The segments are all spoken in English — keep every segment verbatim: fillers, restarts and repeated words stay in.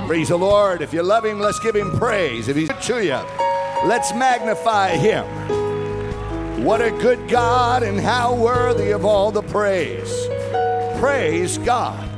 Praise the Lord. If you love him, let's give him praise. If he's good to you, let's magnify him. What a good God, and how worthy of all the praise. Praise God.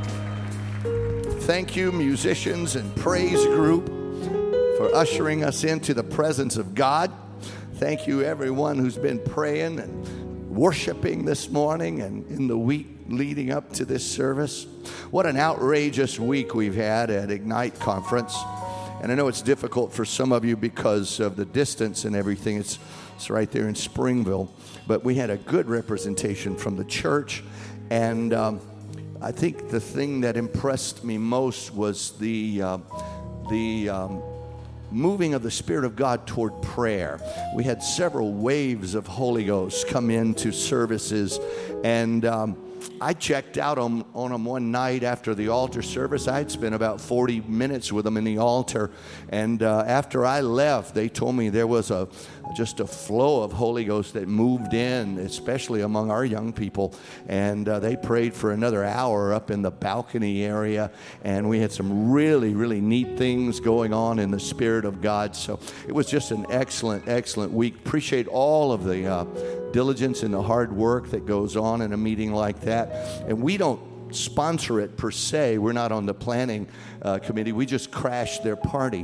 Thank you, musicians and praise group, for ushering us into the presence of God. Thank you, everyone who's been praying and worshiping this morning and in the week leading up to this service. What an outrageous week we've had at Ignite Conference. And I know it's difficult for some of you because of the distance and everything. It's, it's right there in Springville. But we had a good representation from the church. And um, I think the thing that impressed me most was the, uh, the um, moving of the Spirit of God toward prayer. We had several waves of Holy Ghost come into services. And um, I checked out on, on them one night after the altar service. I'd spent about forty minutes with them in the altar. And uh, after I left, they told me there was a just a flow of Holy Ghost that moved in, especially among our young people. And uh, they prayed for another hour up in the balcony area. And we had some really, really neat things going on in the Spirit of God. So it was just an excellent, excellent week. Appreciate all of the uh, diligence and the hard work that goes on in a meeting like that. And we don't sponsor it per se. We're not on the planning uh, committee. We just crash their party.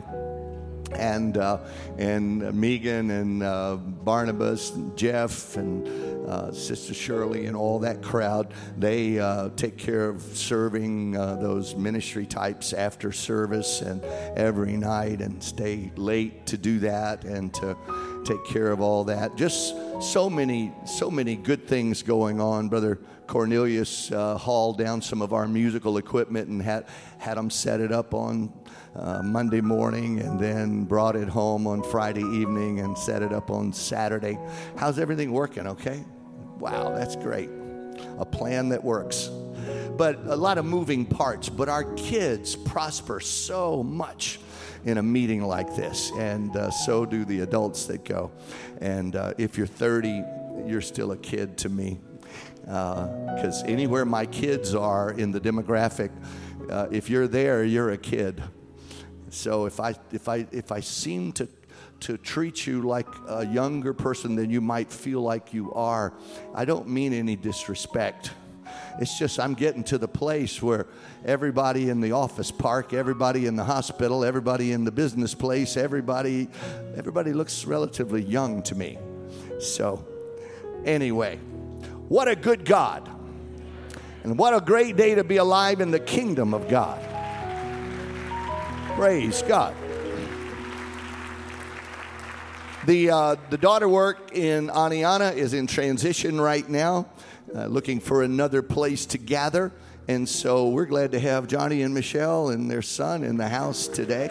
And uh, and uh, Megan and uh, Barnabas and Jeff and uh, Sister Shirley and all that crowd, they uh, take care of serving uh, those ministry types after service and every night, and stay late to do that and to take care of all that. Just so many, so many good things going on. Brother Cornelius uh, hauled down some of our musical equipment and had had them set it up on Uh, Monday morning, and then brought it home on Friday evening and set it up on Saturday. How's everything working? Okay? Wow, that's great. A plan that works. But a lot of moving parts. But our kids prosper so much in a meeting like this, and uh, so do the adults that go. And uh, if you're thirty, you're still a kid to me. Because uh, anywhere my kids are in the demographic, uh, if you're there, you're a kid. So if I if I if I seem to to treat you like a younger person than you might feel like you are, I don't mean any disrespect. It's just I'm getting to the place where everybody in the office park, everybody in the hospital, everybody in the business place, everybody everybody looks relatively young to me. So anyway, what a good God. And what a great day to be alive in the kingdom of God. Praise God. The uh, the daughter work in Aniana is in transition right now, uh, looking for another place to gather. And so we're glad to have Johnny and Michelle and their son in the house today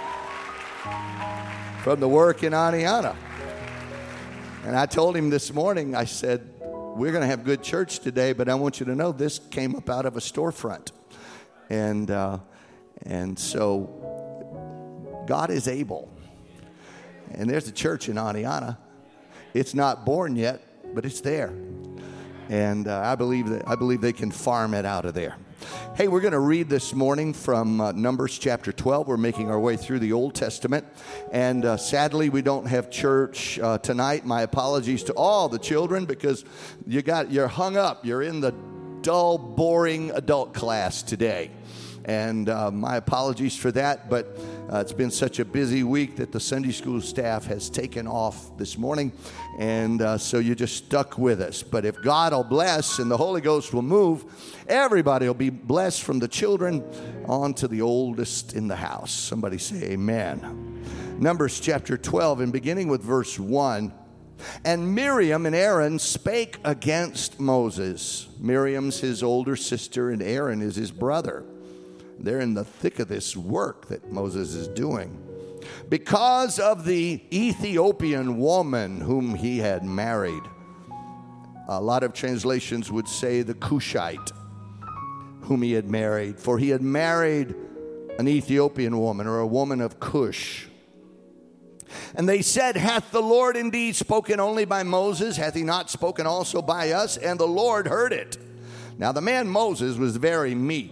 from the work in Aniana. And I told him this morning, I said, we're going to have good church today, but I want you to know this came up out of a storefront. And uh, and so God is able. And there's a church in Aniana. It's not born yet, but it's there. And uh, I believe that I believe they can farm it out of there. Hey, we're going to read this morning from uh, Numbers chapter twelve. We're making our way through the Old Testament. And uh, sadly, we don't have church uh, tonight. My apologies to all the children, because you got you're hung up. You're in the dull, boring adult class today. And uh, my apologies for that, but uh, it's been such a busy week that the Sunday school staff has taken off this morning, and uh, so you're just stuck with us. But if God will bless and the Holy Ghost will move, everybody will be blessed, from the children on to the oldest in the house. Somebody say amen. Numbers chapter twelve, and beginning with verse one. And Miriam and Aaron spake against Moses. Miriam's his older sister, and Aaron is his brother. They're in the thick of this work that Moses is doing. Because of the Ethiopian woman whom he had married. A lot of translations would say the Cushite whom he had married. For he had married an Ethiopian woman, or a woman of Cush. And they said, hath the Lord indeed spoken only by Moses? Hath he not spoken also by us? And the Lord heard it. Now the man Moses was very meek,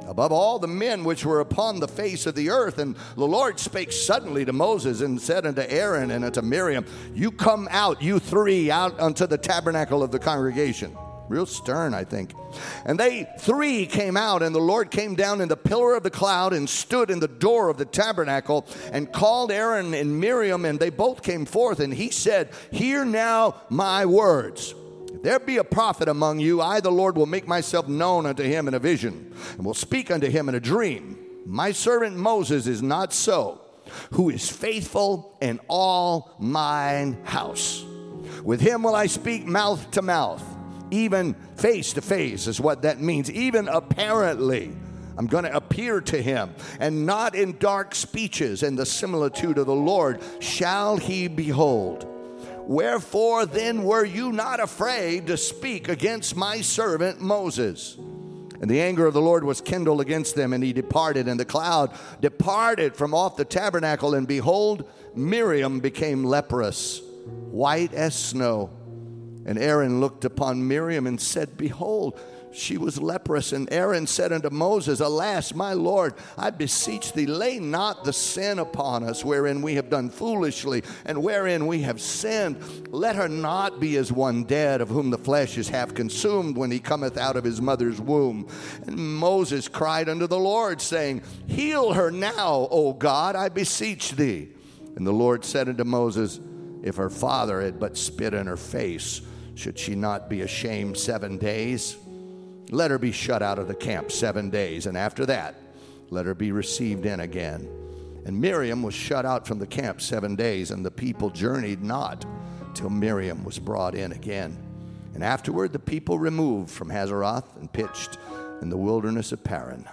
above all the men which were upon the face of the earth. And the Lord spake suddenly to Moses and said unto Aaron and unto Miriam, you come out, you three, out unto the tabernacle of the congregation. Real stern, I think. And they three came out, and the Lord came down in the pillar of the cloud and stood in the door of the tabernacle and called Aaron and Miriam, and they both came forth. And he said, hear now my words. If there be a prophet among you, I, the Lord, will make myself known unto him in a vision, and will speak unto him in a dream. My servant Moses is not so, who is faithful in all mine house. With him will I speak mouth to mouth, even face to face is what that means. Even apparently, I'm going to appear to him, and not in dark speeches, and the similitude of the Lord shall he behold. Wherefore then were you not afraid to speak against my servant Moses? And the anger of the Lord was kindled against them, and he departed, and the cloud departed from off the tabernacle, and behold, Miriam became leprous, white as snow. And Aaron looked upon Miriam and said, behold, she was leprous. And Aaron said unto Moses, alas, my Lord, I beseech thee, lay not the sin upon us, wherein we have done foolishly, and wherein we have sinned. Let her not be as one dead, of whom the flesh is half consumed, when he cometh out of his mother's womb. And Moses cried unto the Lord, saying, heal her now, O God, I beseech thee. And the Lord said unto Moses, if her father had but spit in her face, should she not be ashamed seven days? Let her be shut out of the camp seven days, and after that, let her be received in again. And Miriam was shut out from the camp seven days, and the people journeyed not till Miriam was brought in again. And afterward the people removed from Hazeroth and pitched in the wilderness of Paran.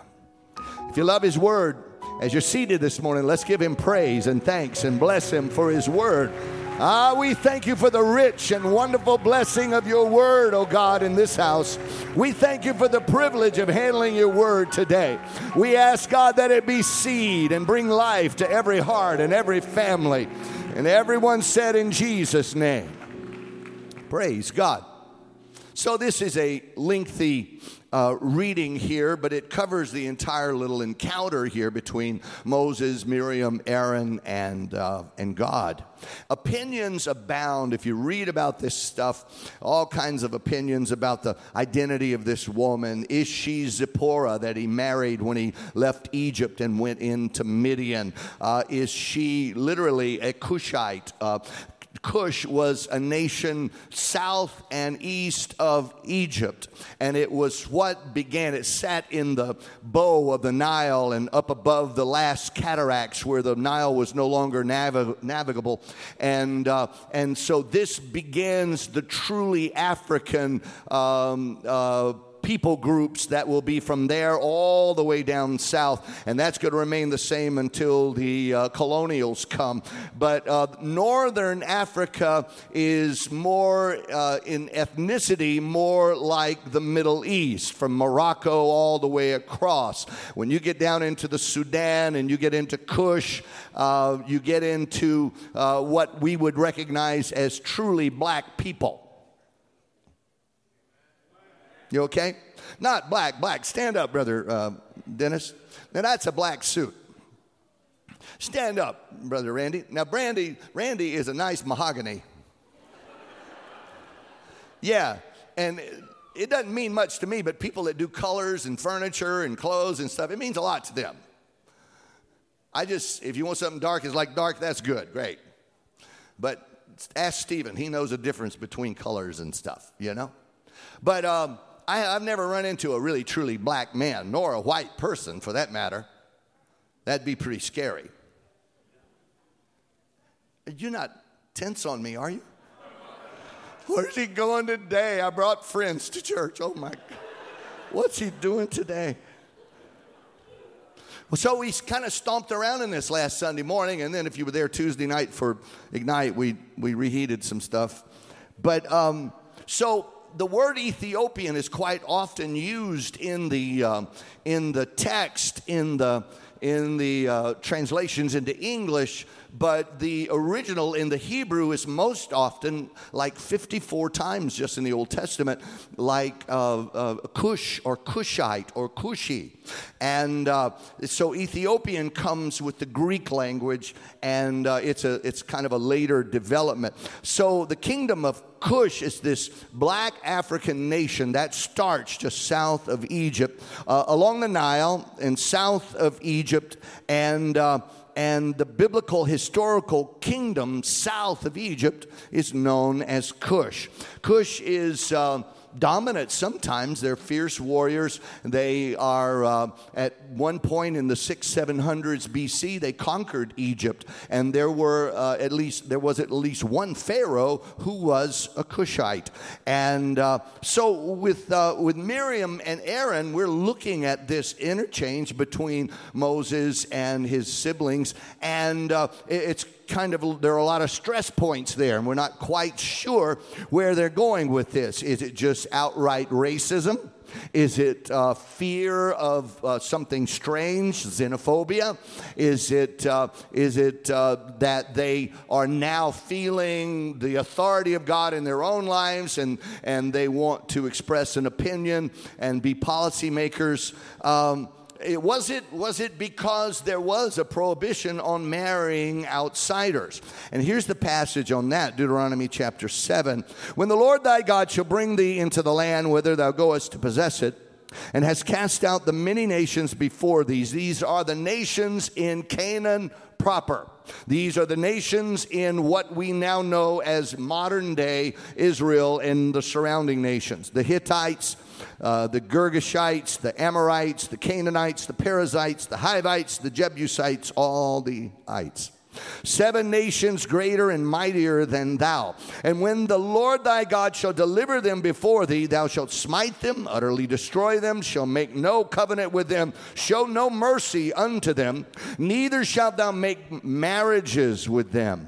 If you love his word, as you're seated this morning, let's give him praise and thanks and bless him for his word. Ah, we thank you for the rich and wonderful blessing of your word, oh God, in this house. We thank you for the privilege of handling your word today. We ask, God, that it be seed and bring life to every heart and every family. And everyone said in Jesus' name, praise God. So this is a lengthy uh, reading here, but it covers the entire little encounter here between Moses, Miriam, Aaron, and uh, and God. Opinions abound. If you read about this stuff, all kinds of opinions about the identity of this woman. Is she Zipporah that he married when he left Egypt and went into Midian? Uh, is she literally a Cushite? Uh, Cush was a nation south and east of Egypt, and it was what began. It sat in the bow of the Nile and up above the last cataracts where the Nile was no longer nav- navigable, and uh, and so this begins the truly African um, uh, people groups that will be from there all the way down south, and that's going to remain the same until the uh, colonials come. But uh, northern Africa is more uh, in ethnicity more like the Middle East, from Morocco all the way across. When you get down into the Sudan and you get into Kush, uh, you get into uh, what we would recognize as truly black people. You okay? Not black, black. Stand up, Brother uh, Dennis. Now, that's a black suit. Stand up, Brother Randy. Now, Brandy, Randy is a nice mahogany. Yeah, and it, it doesn't mean much to me, but people that do colors and furniture and clothes and stuff, it means a lot to them. I just, if you want something dark is like dark, that's good, great. But ask Stephen. He knows the difference between colors and stuff, you know? But um, I, I've never run into a really, truly black man, nor a white person for that matter. That'd be pretty scary. You're not tense on me, are you? Where's he going today? I brought friends to church. Oh, my God. What's he doing today? Well, so we kind of stomped around in this last Sunday morning, and then if you were there Tuesday night for Ignite, we, we reheated some stuff. But um, so... the word Ethiopian is quite often used in the uh, in the text in the in the uh, translations into English, but the original in the Hebrew is most often, like fifty-four times just in the Old Testament, like uh, uh, Cush or Cushite or Cushi. And uh, so Ethiopian comes with the Greek language, and uh, it's a it's kind of a later development. So the kingdom of Cush is this black African nation that starts just south of Egypt, uh, along the Nile and south of Egypt, and uh, and the biblical historical kingdom south of Egypt is known as Cush. Cush is uh, dominant sometimes. They're fierce warriors. They are, uh, at one point in the six, seven hundreds B C, they conquered Egypt. And there were uh, at least, there was at least one pharaoh who was a Cushite. And uh, so with, uh, with Miriam and Aaron, we're looking at this interchange between Moses and his siblings. And uh, it's kind of, there are a lot of stress points there, and we're not quite sure where they're going with this. Is it just outright racism? Is it uh, fear of uh, something strange, xenophobia? Is it uh, is it uh, that they are now feeling the authority of God in their own lives, and, and they want to express an opinion and be policymakers? Um, It, was it was it because there was a prohibition on marrying outsiders? And here's the passage on that, Deuteronomy chapter seven. When the Lord thy God shall bring thee into the land whither thou goest to possess it, and has cast out the many nations before these. These are the nations in Canaan proper. These are the nations in what we now know as modern day Israel and the surrounding nations. The Hittites, Uh, the Girgashites, the Amorites, the Canaanites, the Perizzites, the Hivites, the Jebusites, all the ites. Seven nations greater and mightier than thou. And when the Lord thy God shall deliver them before thee, thou shalt smite them, utterly destroy them, shall make no covenant with them, show no mercy unto them, neither shalt thou make marriages with them.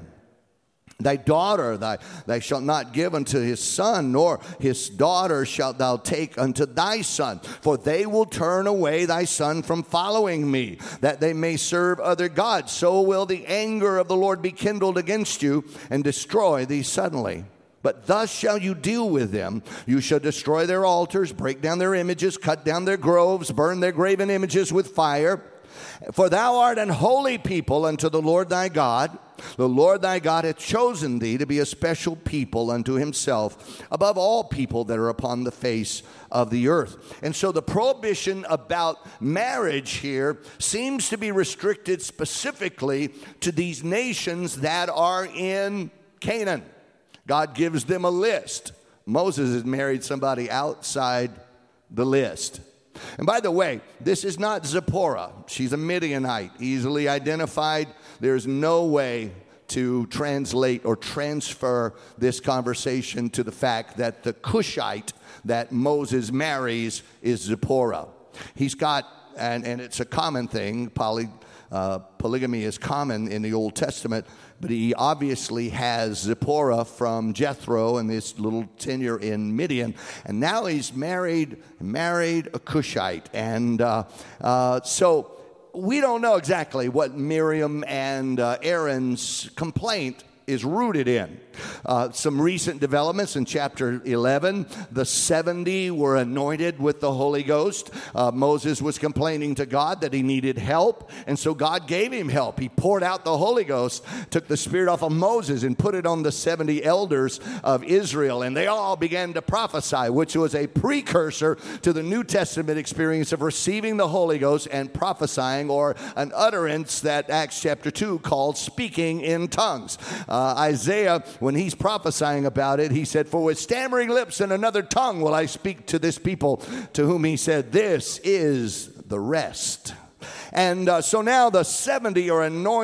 Thy daughter thy, thou shalt not give unto his son, nor his daughter shalt thou take unto thy son. For they will turn away thy son from following me, that they may serve other gods. So will the anger of the Lord be kindled against you, and destroy thee suddenly. But thus shall you deal with them. You shall destroy their altars, break down their images, cut down their groves, burn their graven images with fire. For thou art an holy people unto the Lord thy God. The Lord thy God hath chosen thee to be a special people unto himself, above all people that are upon the face of the earth. And so the prohibition about marriage here seems to be restricted specifically to these nations that are in Canaan. God gives them a list. Moses has married somebody outside the list. And by the way, this is not Zipporah. She's a Midianite, easily identified. There's no way to translate or transfer this conversation to the fact that the Cushite that Moses marries is Zipporah. He's got, and, and it's a common thing, poly, uh, polygamy is common in the Old Testament, but he obviously has Zipporah from Jethro and this little tenure in Midian. And now he's married, married a Cushite. And uh, uh, so we don't know exactly what Miriam and uh, Aaron's complaint is rooted in. Uh, some recent developments in chapter eleven. The seventy were anointed with the Holy Ghost. Uh, Moses was complaining to God that he needed help, and so God gave him help. He poured out the Holy Ghost, took the Spirit off of Moses, and put it on the seventy elders of Israel, and they all began to prophesy, which was a precursor to the New Testament experience of receiving the Holy Ghost and prophesying, or an utterance that Acts chapter two called speaking in tongues. Uh, Isaiah, when he's prophesying about it, he said, "For with stammering lips and another tongue will I speak to this people," to whom he said, "This is the rest." And uh, so now the seventy are anointed,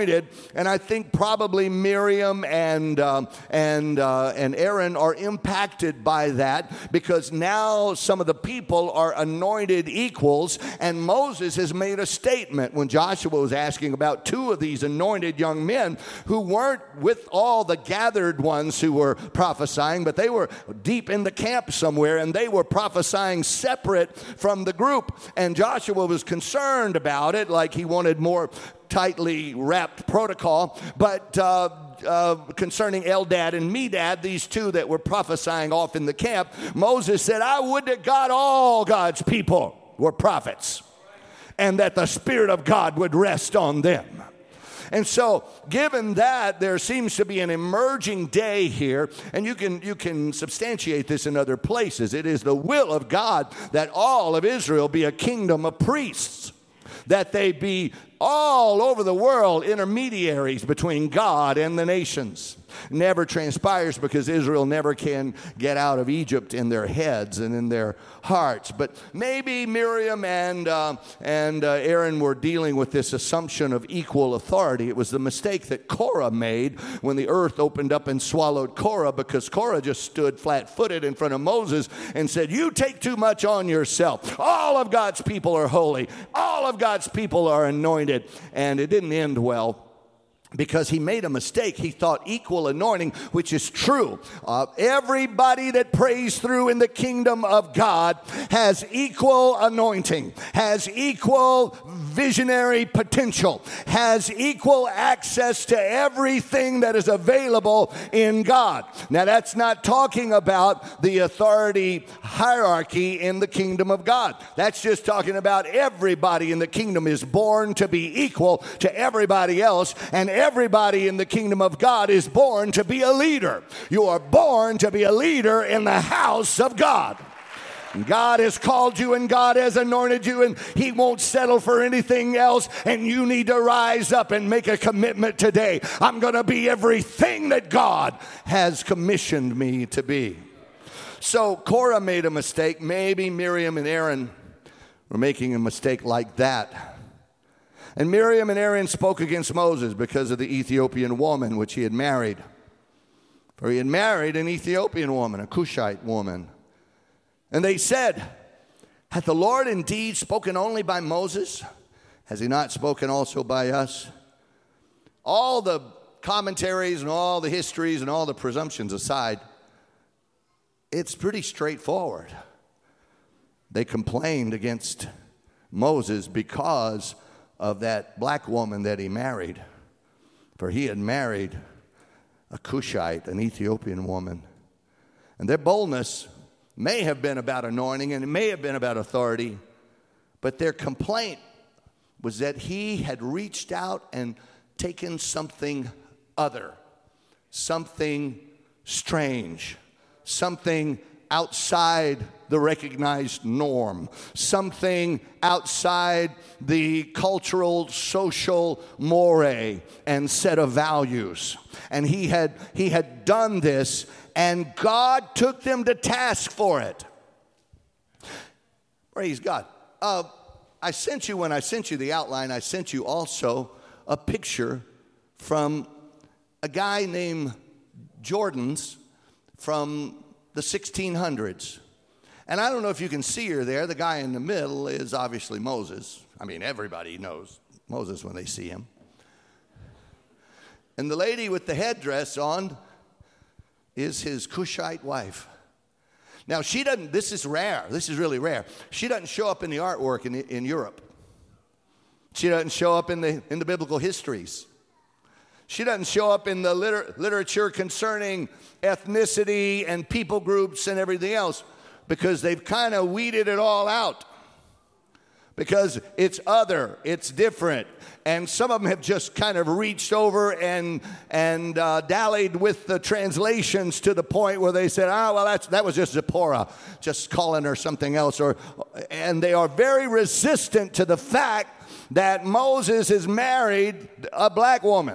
and I think probably Miriam and um, and uh, and Aaron are impacted by that, because now some of the people are anointed equals, and Moses has made a statement when Joshua was asking about two of these anointed young men who weren't with all the gathered ones who were prophesying, but they were deep in the camp somewhere, and they were prophesying separate from the group. And Joshua was concerned about it, like he wanted more tightly wrapped protocol. But uh, uh, concerning Eldad and Medad, these two that were prophesying off in the camp, Moses said, I would that God, all God's people were prophets, and that the Spirit of God would rest on them. And so, given that, there seems to be an emerging day here, and you can you can substantiate this in other places. It is the will of God that all of Israel be a kingdom of priests, that they be all over the world intermediaries between God and the nations. Never transpires, because Israel never can get out of Egypt in their heads and in their hearts. But maybe Miriam and uh, and uh, Aaron were dealing with this assumption of equal authority. It was the mistake that Korah made when the earth opened up and swallowed Korah, because Korah just stood flat-footed in front of Moses and said, you take too much on yourself. All of God's people are holy. All of God's people are anointed. And it didn't end well, because he made a mistake. He thought equal anointing, which is true. Uh, everybody that prays through in the kingdom of God has equal anointing, has equal visionary potential, has equal access to everything that is available in God. Now, that's not talking about the authority hierarchy in the kingdom of God. That's just talking about everybody in the kingdom is born to be equal to everybody else, and everybody in the kingdom of God is born to be a leader. You are born to be a leader in the house of God. God has called you, and God has anointed you, and he won't settle for anything else. And you need to rise up and make a commitment today. I'm going to be everything that God has commissioned me to be. So Korah made a mistake. Maybe Miriam and Aaron were making a mistake like that. And Miriam and Aaron spoke against Moses because of the Ethiopian woman which he had married. For he had married an Ethiopian woman, a Cushite woman. And they said, hath the Lord indeed spoken only by Moses? Has he not spoken also by us? All the commentaries and all the histories and all the presumptions aside, it's pretty straightforward. They complained against Moses because of that black woman that he married. For he had married a Cushite, an Ethiopian woman. And their boldness may have been about anointing, and it may have been about authority, but their complaint was that he had reached out and taken something other, something strange, something outside the recognized norm, something outside the cultural, social mores and set of values. And he had he had done this, and God took them to task for it. Praise God. Uh, I sent you, when I sent you the outline, I sent you also a picture from a guy named Jordan's from the sixteen hundreds. And I don't know if you can see her there. The guy in the middle is obviously Moses. I mean, everybody knows Moses when they see him. And the lady with the headdress on is his Cushite wife. Now, she doesn't, this is rare. This is really rare. She doesn't show up in the artwork in, in Europe. She doesn't show up in the, in the biblical histories. She doesn't show up in the liter- literature concerning ethnicity and people groups and everything else, because they've kind of weeded it all out. Because it's other, it's different. And some of them have just kind of reached over and and uh, dallied with the translations to the point where they said, ah, well, that's, that was just Zipporah, just calling her something else. Or, and they are very resistant to the fact that Moses has married a black woman.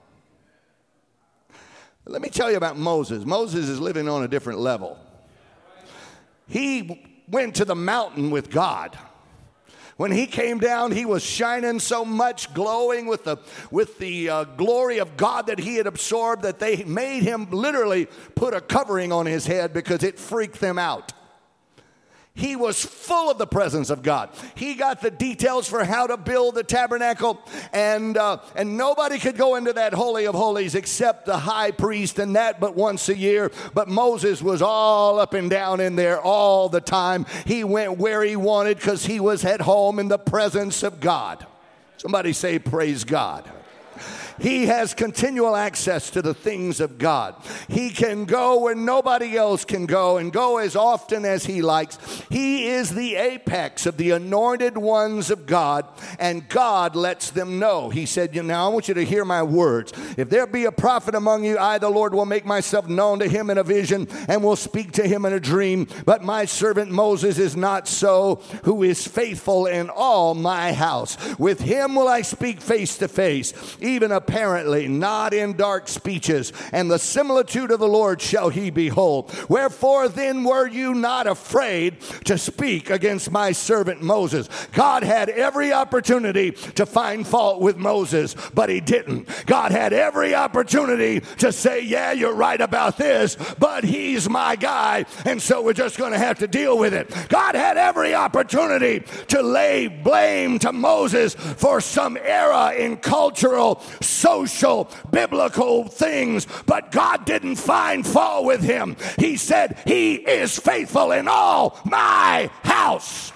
Let me tell you about Moses. Moses is living on a different level. He went to the mountain with God. When he came down, he was shining so much, glowing with the, with the uh, glory of God that he had absorbed, that they made him literally put a covering on his head because it freaked them out. He was full of the presence of God. He got the details for how to build the tabernacle, and uh, and nobody could go into that Holy of Holies except the high priest, and that but once a year. But Moses was all up and down in there all the time. He went where he wanted because he was at home in the presence of God. Somebody say, praise God. He has continual access to the things of God. He can go where nobody else can go and go as often as he likes. He is the apex of the anointed ones of God, and God lets them know. He said, you know, I want you to hear my words. If there be a prophet among you, I, the Lord, will make myself known to him in a vision and will speak to him in a dream. But my servant Moses is not so, who is faithful in all my house. With him will I speak face to face, even a apparently not in dark speeches, and the similitude of the Lord shall he behold. Wherefore then were you not afraid to speak against my servant Moses? God had every opportunity to find fault with Moses, but he didn't. God had every opportunity to say, yeah, you're right about this, but he's my guy, and so we're just going to have to deal with it. God had every opportunity to lay blame to Moses for some error in cultural, social, biblical things, but God didn't find fault with him. He said, he is faithful in all my house.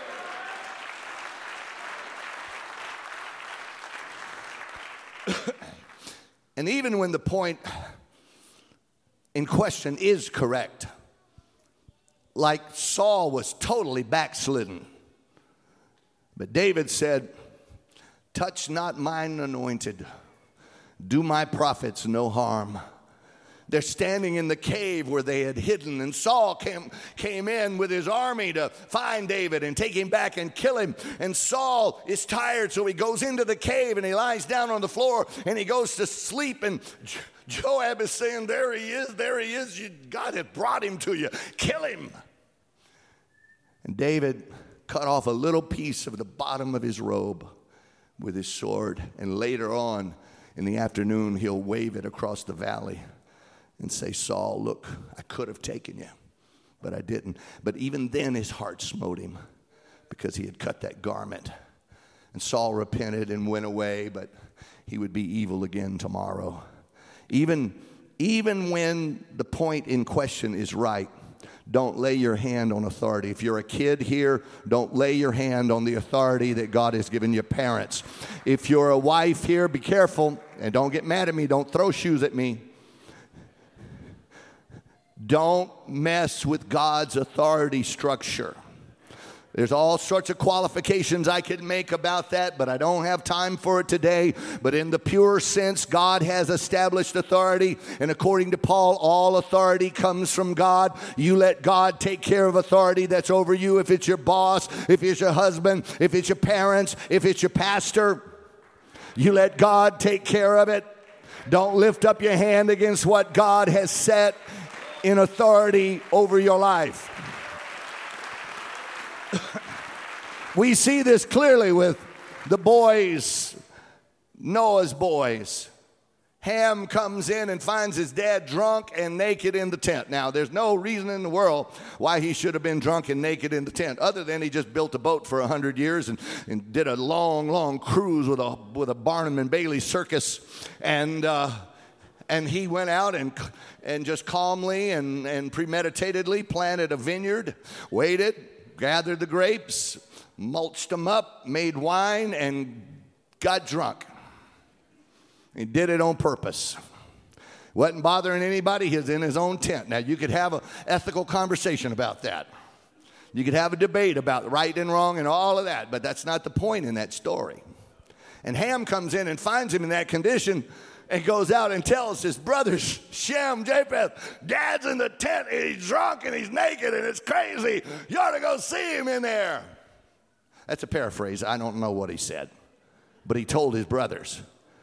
And even when the point in question is correct, like Saul was totally backslidden, but David said, touch not mine anointed, do my prophets no harm. They're standing in the cave where they had hidden, and Saul came, came in with his army to find David and take him back and kill him. And Saul is tired, so he goes into the cave and he lies down on the floor and he goes to sleep. And Joab is saying, there he is, there he is. You, God had brought him to you. Kill him. And David cut off a little piece of the bottom of his robe with his sword, and later on in the afternoon, he'll wave it across the valley and say, Saul, look, I could have taken you, but I didn't. But even then, his heart smote him because he had cut that garment. And Saul repented and went away, but he would be evil again tomorrow. Even, even when the point in question is right, don't lay your hand on authority. If you're a kid here, don't lay your hand on the authority that God has given your parents. If you're a wife here, be careful, and don't get mad at me. Don't throw shoes at me. Don't mess with God's authority structure. There's all sorts of qualifications I could make about that, but I don't have time for it today. But in the pure sense, God has established authority, and according to Paul, all authority comes from God. You let God take care of authority that's over you. If it's your boss, if it's your husband, if it's your parents, if it's your pastor, you let God take care of it. Don't lift up your hand against what God has set in authority over your life. We see this clearly with the boys, Noah's boys. Ham comes in and finds his dad drunk and naked in the tent. Now, there's no reason in the world why he should have been drunk and naked in the tent, other than he just built a boat for a hundred years and, and did a long, long cruise with a with a Barnum and Bailey circus, and uh, and he went out and and just calmly and, and premeditatedly planted a vineyard, waited, gathered the grapes, mulched them up, made wine, and got drunk. He did it on purpose. Wasn't bothering anybody. He was in his own tent. Now, you could have an ethical conversation about that. You could have a debate about right and wrong and all of that, but that's not the point in that story. And Ham comes in and finds him in that condition and goes out and tells his brothers, Shem, Japheth, Dad's in the tent and he's drunk and he's naked and it's crazy. You ought to go see him in there. That's a paraphrase. I don't know what he said. But he told his brothers.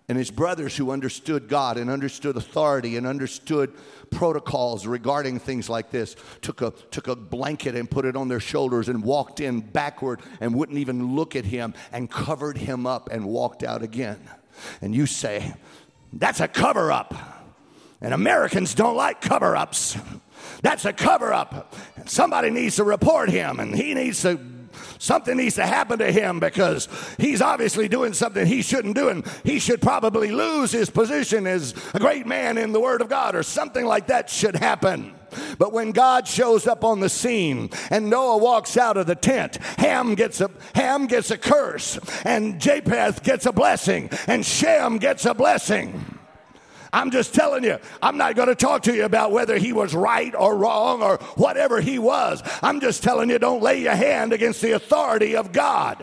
And his brothers who understood God and understood authority and understood protocols regarding things like this took a, took a blanket and put it on their shoulders and walked in backward and wouldn't even look at him and covered him up and walked out again. And you say, that's a cover-up. And Americans don't like cover-ups. That's a cover-up. Somebody needs to report him, and he needs to Something needs to happen to him because he's obviously doing something he shouldn't do, and he should probably lose his position as a great man in the Word of God, or something like that should happen. But when God shows up on the scene and Noah walks out of the tent, Ham gets a Ham gets a curse, and Japheth gets a blessing, and Shem gets a blessing. I'm just telling you, I'm not going to talk to you about whether he was right or wrong or whatever he was. I'm just telling you, don't lay your hand against the authority of God.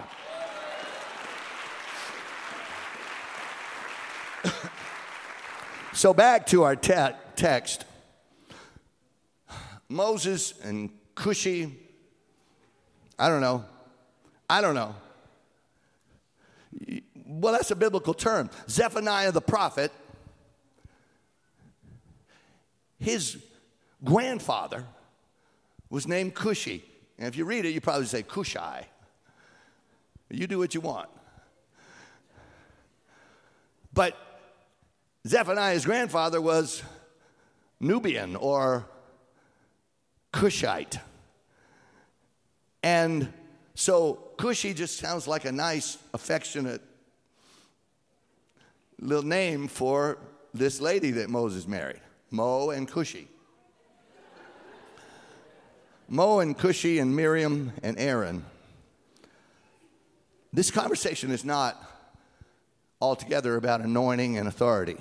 So back to our te- text. Moses and Cushi, I don't know. I don't know. Well, that's a biblical term. Zephaniah the prophet, his grandfather was named Cushi. And if you read it, you probably say Cushai. You do what you want. But Zephaniah's grandfather was Nubian or Cushite. And so Cushi just sounds like a nice, affectionate little name for this lady that Moses married. Mo and Cushi. Mo and Cushi and Miriam and Aaron. This conversation is not altogether about anointing and authority.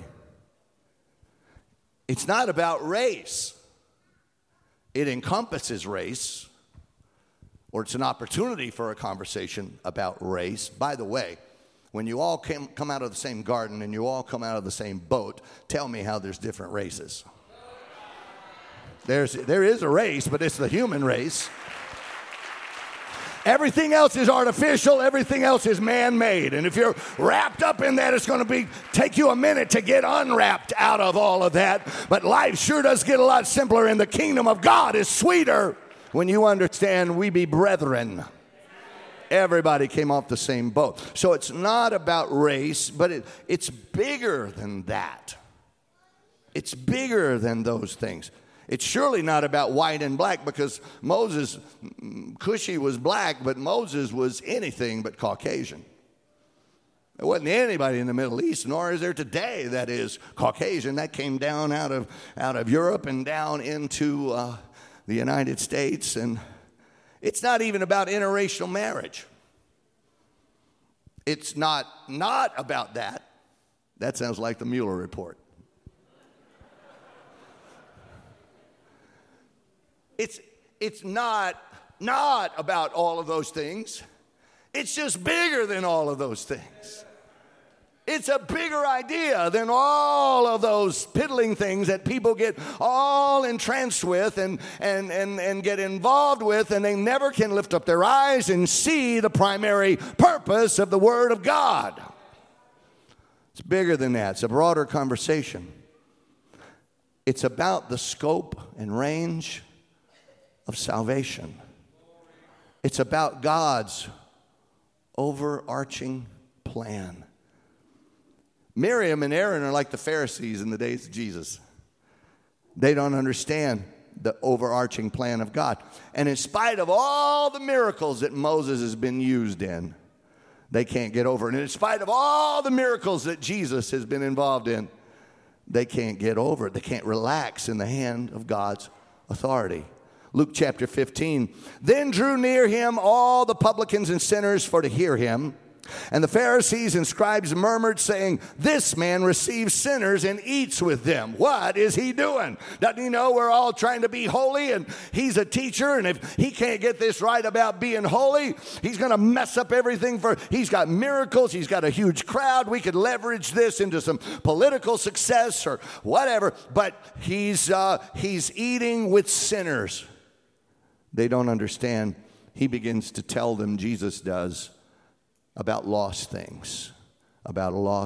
It's not about race. It encompasses race, or it's an opportunity for a conversation about race. By the way, when you all came, come out of the same garden and you all come out of the same boat, tell me how there's different races. There's, there is a race, but it's the human race. Everything else is artificial. Everything else is man-made. And if you're wrapped up in that, it's going to be take you a minute to get unwrapped out of all of that. But life sure does get a lot simpler, and the kingdom of God is sweeter when you understand we be brethren. Everybody came off the same boat. So it's not about race, but it, it's bigger than that. It's bigger than those things. It's surely not about white and black, because Moses, Cushi was black, but Moses was anything but Caucasian. There wasn't anybody in the Middle East, nor is there today, that is Caucasian. That came down out of, out of Europe and down into uh, the United States, and it's not even about interracial marriage. It's not not about that. That sounds like the Mueller report. It's it's not not about all of those things. It's just bigger than all of those things. It's a bigger idea than all of those piddling things that people get all entranced with and, and, and, and get involved with, and they never can lift up their eyes and see the primary purpose of the Word of God. It's bigger than that. It's a broader conversation. It's about the scope and range of salvation. It's about God's overarching plan. Miriam and Aaron are like the Pharisees in the days of Jesus. They don't understand the overarching plan of God. And in spite of all the miracles that Moses has been used in, they can't get over it. And in spite of all the miracles that Jesus has been involved in, they can't get over it. They can't relax in the hand of God's authority. Luke chapter fifteen. Then drew near him all the publicans and sinners for to hear him. And the Pharisees and scribes murmured, saying, this man receives sinners and eats with them. What is he doing? Doesn't he know we're all trying to be holy, and he's a teacher, and if he can't get this right about being holy, he's going to mess up everything. For he's got miracles, he's got a huge crowd. We could leverage this into some political success or whatever, but he's uh, he's eating with sinners. They don't understand. He begins to tell them, Jesus does, about lost things, about a lost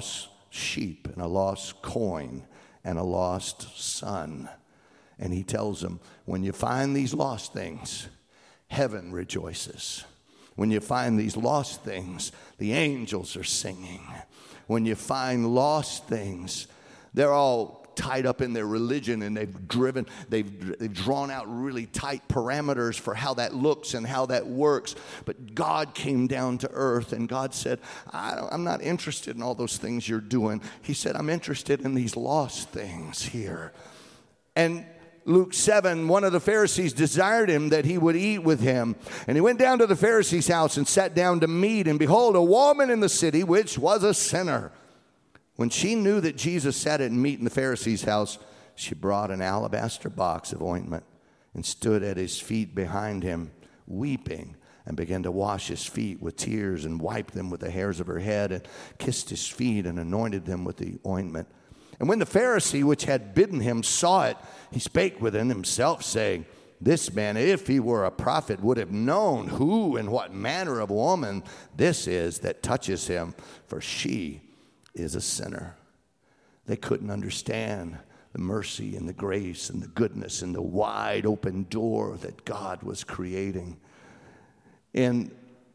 sheep and a lost coin and a lost son. And he tells them, when you find these lost things, heaven rejoices. When you find these lost things, the angels are singing. When you find lost things, they're all tied up in their religion, and they've driven, they've, they've drawn out really tight parameters for how that looks and how that works. But God came down to earth, and God said, I don't, I'm not interested in all those things you're doing. He said, I'm interested in these lost things here. And Luke seven, one of the Pharisees desired him that he would eat with him. And he went down to the Pharisee's house and sat down to meat. And behold, a woman in the city, which was a sinner. When she knew that Jesus sat at meat in the Pharisee's house, she brought an alabaster box of ointment and stood at his feet behind him, weeping, and began to wash his feet with tears and wiped them with the hairs of her head and kissed his feet and anointed them with the ointment. And when the Pharisee which had bidden him saw it, he spake within himself, saying, this man, if he were a prophet, would have known who and what manner of woman this is that touches him, for she is a sinner. They couldn't understand the mercy and the grace and the goodness and the wide open door that God was creating. In,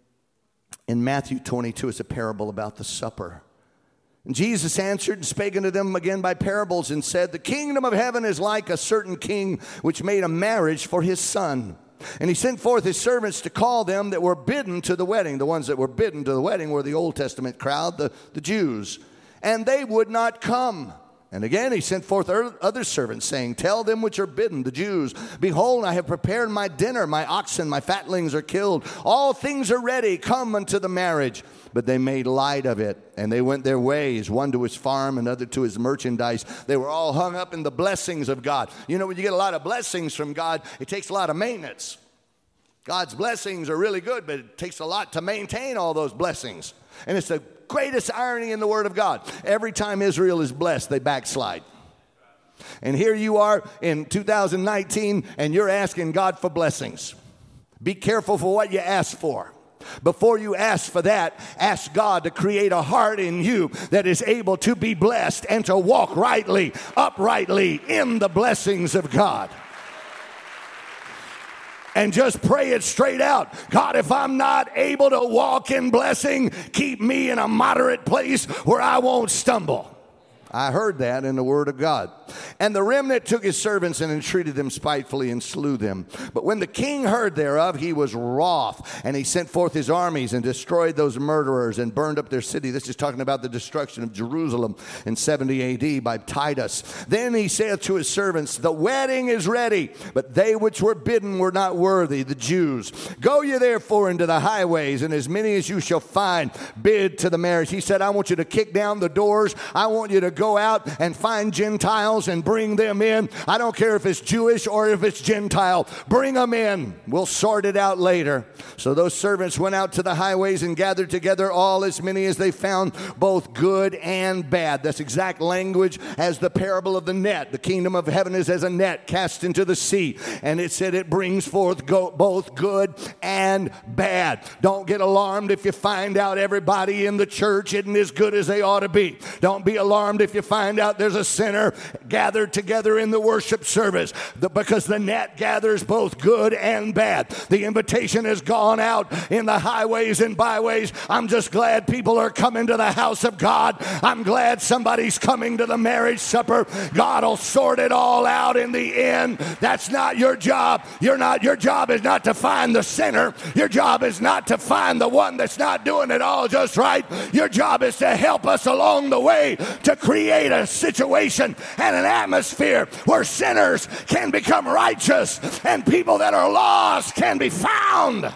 in Matthew twenty-two, it's a parable about the supper. And Jesus answered and spake unto them again by parables and said, the kingdom of heaven is like a certain king which made a marriage for his son. And he sent forth his servants to call them that were bidden to the wedding. The ones that were bidden to the wedding were the Old Testament crowd, the, the Jews. And they would not come. And again he sent forth other servants, saying, tell them which are bidden, the Jews, behold, I have prepared my dinner. My oxen, my fatlings are killed. All things are ready. Come unto the marriage. But they made light of it, and they went their ways, one to his farm, another to his merchandise. They were all hung up in the blessings of God. You know, when you get a lot of blessings from God, it takes a lot of maintenance. God's blessings are really good, but it takes a lot to maintain all those blessings. And it's the greatest irony in the Word of God. Every time Israel is blessed, they backslide. And here you are in two thousand nineteen, and you're asking God for blessings. Be careful for what you ask for. Before you ask for that, ask God to create a heart in you that is able to be blessed and to walk rightly, uprightly in the blessings of God. And just pray it straight out. God, if I'm not able to walk in blessing, keep me in a moderate place where I won't stumble. I heard that in the Word of God. And the remnant took his servants and entreated them spitefully and slew them. But when the king heard thereof, he was wroth, and he sent forth his armies and destroyed those murderers and burned up their city. This is talking about the destruction of Jerusalem in seventy A D by Titus. Then he saith to his servants, the wedding is ready, but they which were bidden were not worthy, the Jews. Go ye therefore into the highways, and as many as you shall find, bid to the marriage. He said, I want you to kick down the doors. I want you to go Go out and find Gentiles and bring them in. I don't care if it's Jewish or if it's Gentile. Bring them in. We'll sort it out later. So those servants went out to the highways and gathered together all as many as they found, both good and bad. That's exact language as the parable of the net. The kingdom of heaven is as a net cast into the sea. And it said it brings forth go- both good and bad. Don't get alarmed if you find out everybody in the church isn't as good as they ought to be. Don't be alarmed if you find out there's a sinner gathered together in the worship service, the, because the net gathers both good and bad. The invitation has gone out in the highways and byways. I'm just glad people are coming to the house of God. I'm glad somebody's coming to the marriage supper. God will sort it all out in the end. That's not your job. You're not. Your job is not to find the sinner. Your job is not to find the one that's not doing it all just right. Your job is to help us along the way to create Create a situation and an atmosphere where sinners can become righteous and people that are lost can be found.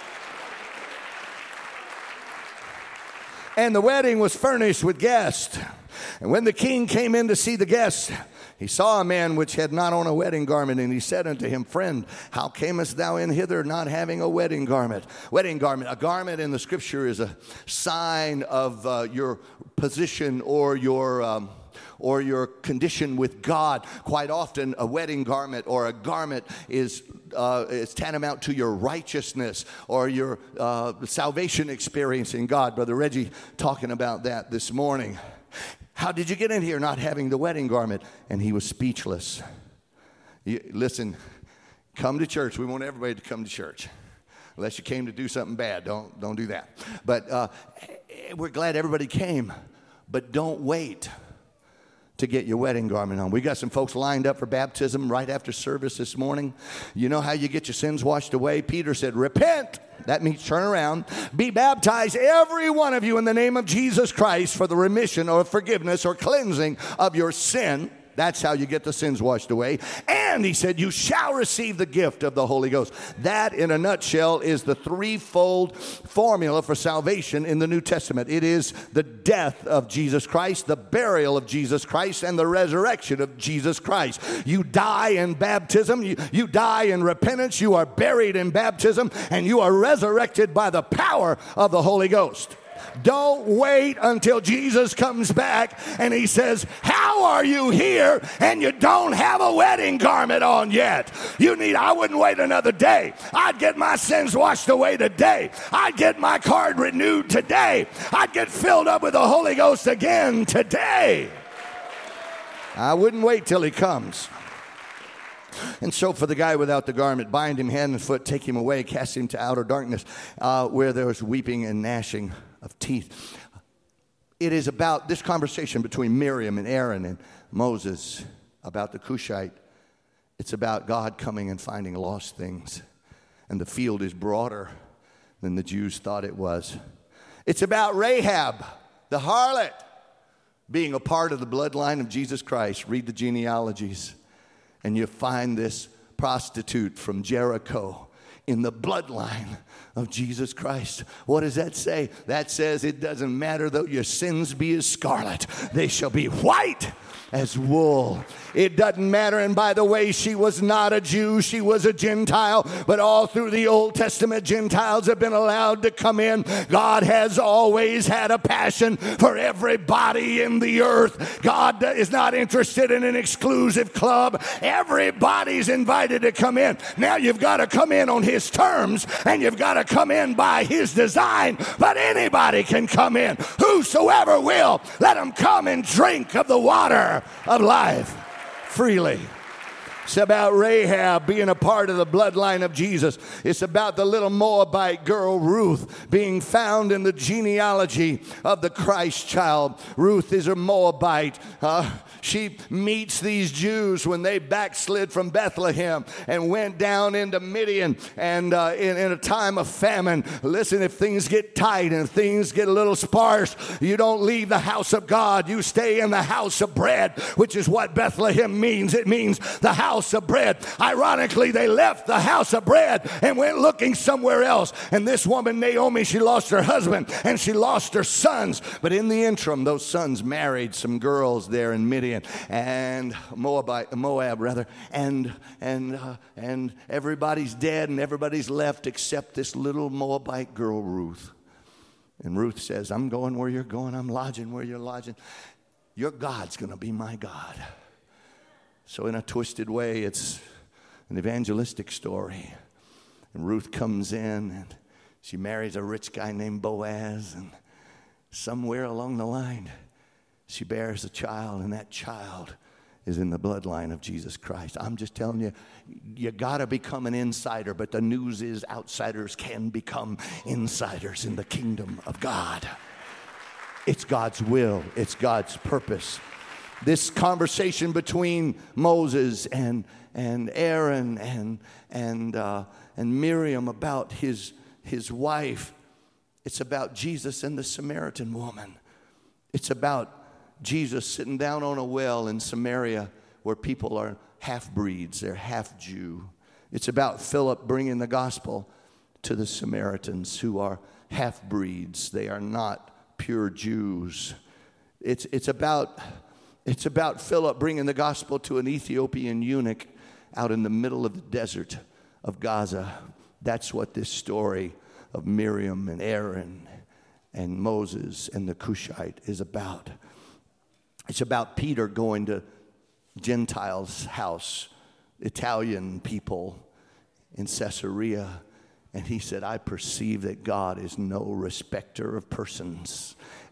And the wedding was furnished with guests. And when the king came in to see the guests, he saw a man which had not on a wedding garment, and he said unto him, Friend, how camest thou in hither not having a wedding garment? Wedding garment, a garment in the scripture is a sign of uh, your position or your um, or your condition with God. Quite often, a wedding garment or a garment is uh, is tantamount to your righteousness or your uh, salvation experience in God. Brother Reggie talking about that this morning. how did you get in here not having the wedding garment? And he was speechless. You, listen, come to church. We want everybody to come to church. Unless you came to do something bad, don't, don't do that. But uh, we're glad everybody came. But don't wait to get your wedding garment on. We got some folks lined up for baptism right after service this morning. You know how you get your sins washed away? Peter said, repent. That means turn around. Be baptized, every one of you, in the name of Jesus Christ for the remission or forgiveness or cleansing of your sin. That's how you get the sins washed away. And he said, you shall receive the gift of the Holy Ghost. That, in a nutshell, is the threefold formula for salvation in the New Testament. It is the death of Jesus Christ, the burial of Jesus Christ, and the resurrection of Jesus Christ. You die in baptism. You, you die in repentance. You are buried in baptism. And you are resurrected by the power of the Holy Ghost. Don't wait until Jesus comes back and he says, how are you here and you don't have a wedding garment on yet? You need, I wouldn't wait another day. I'd get my sins washed away today. I'd get my card renewed today. I'd get filled up with the Holy Ghost again today. I wouldn't wait till he comes. And so for the guy without the garment, bind him hand and foot, take him away, cast him to outer darkness, uh, where there was weeping and gnashing of teeth. It is about this conversation between Miriam and Aaron and Moses about the Cushite. It's about God coming and finding lost things. And the field is broader than the Jews thought it was. It's about Rahab, the harlot, being a part of the bloodline of Jesus Christ. Read the genealogies. And you find this prostitute from Jericho in the bloodline of Jesus Christ. What does that say? That says it doesn't matter though your sins be as scarlet, they shall be white as wool. It doesn't matter. And by the way, she was not a Jew. She was a Gentile. But all through the Old Testament, Gentiles have been allowed to come in. God has always had a passion for everybody in the earth. God is not interested in an exclusive club. Everybody's invited to come in. Now you've got to come in on his terms, and you've got to come in by his design. But anybody can come in. Whosoever will, let him come and drink of the water of life freely. It's about Rahab being a part of the bloodline of Jesus. It's about the little Moabite girl Ruth being found in the genealogy of the Christ child. Ruth is a Moabite. Uh, she meets these Jews when they backslid from Bethlehem and went down into Midian, and uh, in, in a time of famine. Listen, if things get tight and things get a little sparse, you don't leave the house of God. You stay in the house of bread, which is what Bethlehem means. It means the house of bread. Ironically, they left the house of bread and went looking somewhere else. And this woman, Naomi, she lost her husband and she lost her sons. But in the interim, those sons married some girls there in Midian and Moabite, Moab rather, and and uh, and everybody's dead and everybody's left except this little Moabite girl, Ruth. And Ruth says, "I'm going where you're going. I'm lodging where you're lodging. Your God's going to be my God." So in a twisted way, it's an evangelistic story. And Ruth comes in and she marries a rich guy named Boaz. And somewhere along the line, she bears a child. And that child is in the bloodline of Jesus Christ. I'm just telling you, you got to become an insider. But the news is outsiders can become insiders in the kingdom of God. It's God's will. It's God's purpose. This conversation between Moses and and Aaron and and uh, and Miriam about his his wife, it's about Jesus and the Samaritan woman. It's about Jesus sitting down on a well in Samaria where people are half-breeds, they're half-Jew. It's about Philip bringing the gospel to the Samaritans who are half-breeds. They are not pure Jews. It's it's about It's about Philip bringing the gospel to an Ethiopian eunuch out in the middle of the desert of Gaza. That's what this story of Miriam and Aaron and Moses and the Cushite is about. It's about Peter going to Gentiles' house, Italian people in Caesarea. And he said, I perceive that God is no respecter of persons.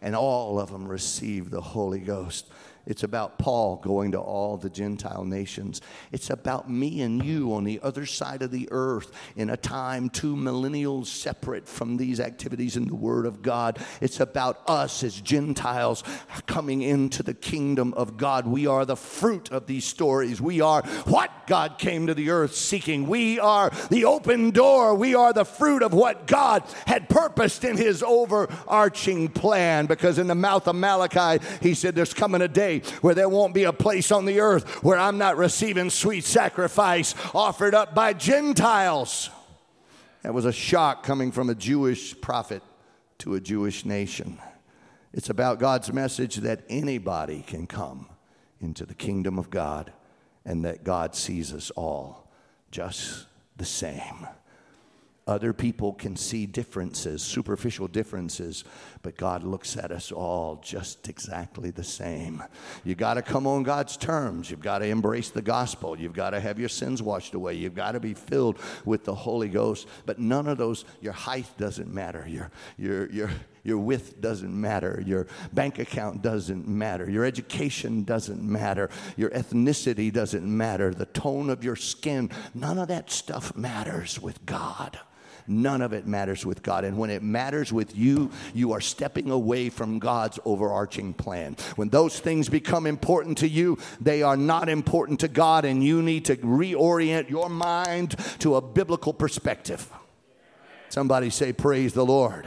and all of them received the Holy Ghost. It's about Paul going to all the Gentile nations. It's about me and you on the other side of the earth in a time two millennials separate from these activities in the Word of God. It's about us as Gentiles coming into the kingdom of God. We are the fruit of these stories. We are what God came to the earth seeking. We are the open door. We are the fruit of what God had purposed in his overarching plan. Because in the mouth of Malachi, he said there's coming a day where there won't be a place on the earth where I'm not receiving sweet sacrifice offered up by Gentiles. That was a shock coming from a Jewish prophet to a Jewish nation. It's about God's message that anybody can come into the kingdom of God and that God sees us all just the same. Other people can see differences, superficial differences, but God looks at us all just exactly the same. You got to come on God's terms. You've got to embrace the gospel. You've got to have your sins washed away. You've got to be filled with the Holy Ghost. But none of those, your height doesn't matter. Your, your, your, your width doesn't matter. Your bank account doesn't matter. Your education doesn't matter. Your ethnicity doesn't matter. The tone of your skin, none of that stuff matters with God. None of it matters with God. And when it matters with you, you are stepping away from God's overarching plan. When those things become important to you, they are not important to God, and you need to reorient your mind to a biblical perspective. Somebody say, praise the Lord.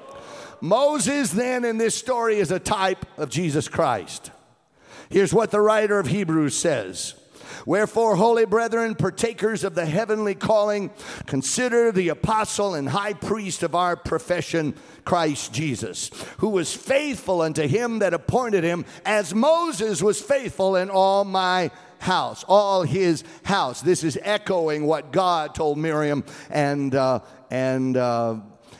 Moses then in this story is a type of Jesus Christ. Here's what the writer of Hebrews says. Wherefore, holy brethren, partakers of the heavenly calling, consider the apostle and high priest of our profession, Christ Jesus, who was faithful unto him that appointed him, as Moses was faithful in all my house, all his house. This is echoing what God told Miriam and uh, and uh,